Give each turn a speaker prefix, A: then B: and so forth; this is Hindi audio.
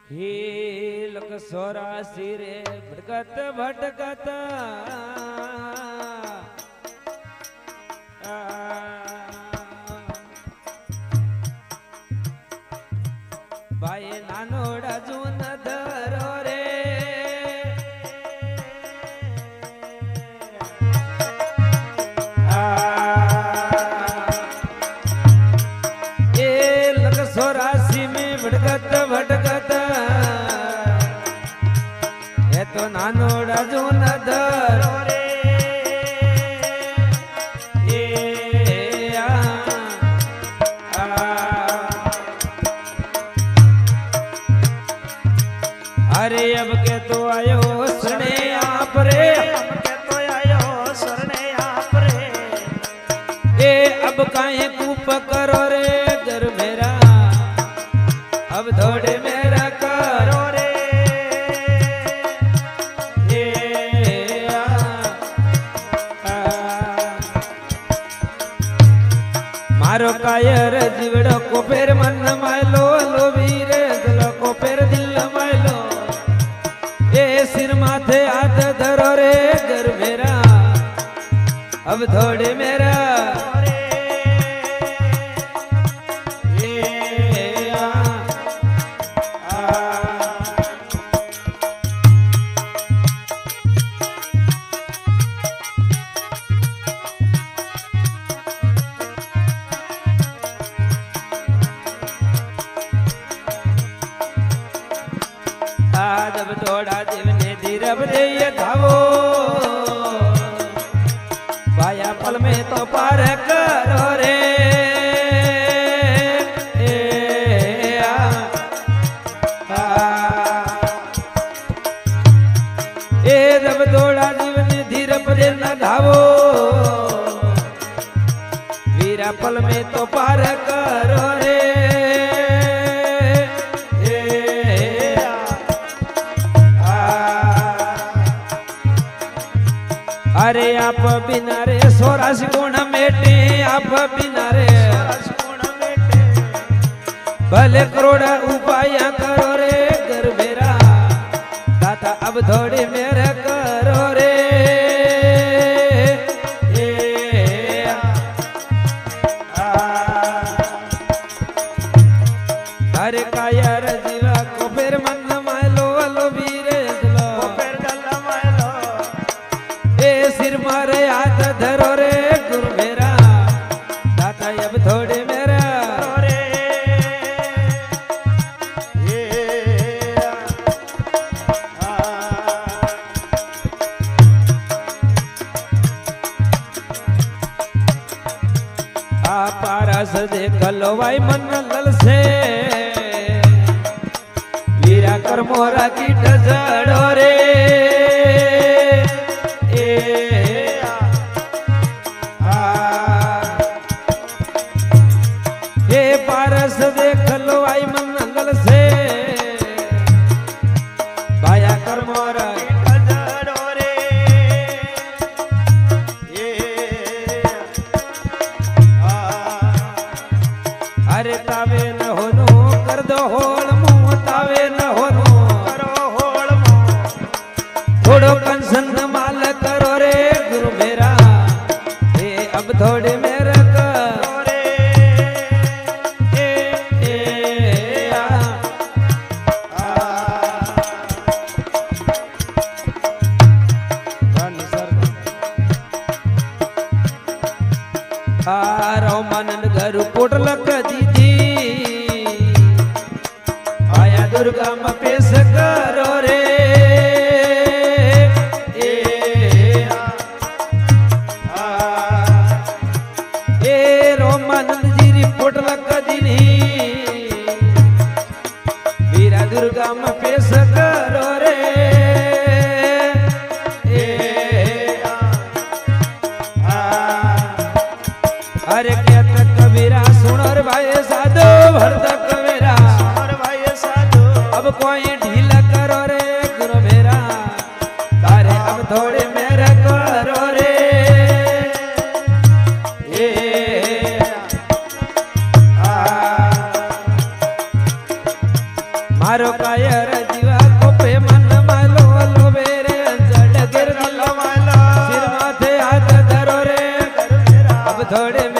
A: ही लक सोरासी रे भटकत भटकत भाई नानोड़ा जून धरो रे ये लक सोरासी में भटकत भटकत ये तो नानोड़ा जून धरो रे अरे अब के तो आयो शरणे आप रे
B: अब के तो आयो शरणे आप रे
A: ए अब काहे कूप करो रे घर मेरा अब थोड़े मेरा करो रे ए मारो कायर जीवड़ो को फेर मन मायलो लो वीरे दिल को फेर दिल मायलो ए सिर माथे हाथ धरो रे घर मेरा अब थोड़े मेरा जब थोड़ा जीवने धीरब रे ये धावो पाया पल में तो पार करो रे ए जब थोड़ा जीवने धीरब रे न धावो वीरा पल में तो पार करो रे अरे आप बिना रे सोरास गुण मेटे आप बिना रे भले करोड़ उपाय करो रे घर मेरा दाता अब थोड़े मेरा करो रे अरे कायर जीवा को फिर मन मायलो अलो वीरे सिर मारे हाथ धरो रे गुरु मेरा दाता अब थोड़े मेरा रे आ पारस देख लो भाई मन लल से वीरा कर मोरा की डजड़ो रे पारस देख लो आई मंगल से भाया कर मोरा रे अरे तावे न होनो कर दो होल मुंह तावे न होनो करो होल मुंह थोड़ो कंसन माल करो रे गुरु मेरा ए अब थोड़े मेरा मनन घर पोटलक दीदी आया दुर्गा में पेश करो रे ए रोमानंद जी पोटलक दीनी वीरा दुर्गा में पेश करो रे अरे क्या तक कबीरा सुनर भाई साधो भरत कबीरा सुनर भाई साधो अब कोई ढीला करो रे गुरु मेरा तारे अब थोड़े मेरा करो रे मारो कायर जीवा कोपे मन मालो लोबे रे जड़ गिर दिल मालो सिर माथे हाथ धरो रे अब थोड़े